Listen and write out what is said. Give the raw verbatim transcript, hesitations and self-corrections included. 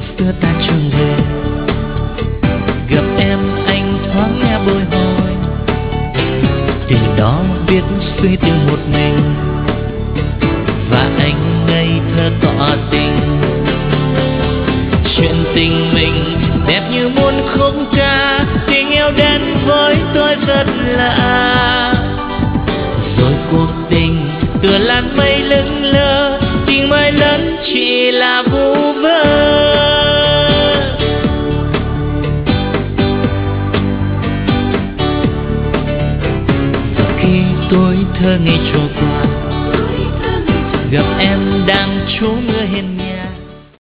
đưa ta trường về. Gặp em anh thoáng nghe bồi hồi, tình đó biết suy tư một mình, và anh ngây thơ tỏ tình. Chuyện tình mình đẹp như muôn khúc ca, tình yêu đến với tôi rất lạ. Rồi cuộc tình tựa làn mây lững lờ, tình mây lớn chỉ là vu vơ. Khi tôi thơ ngây trôi qua, gặp em đang trốn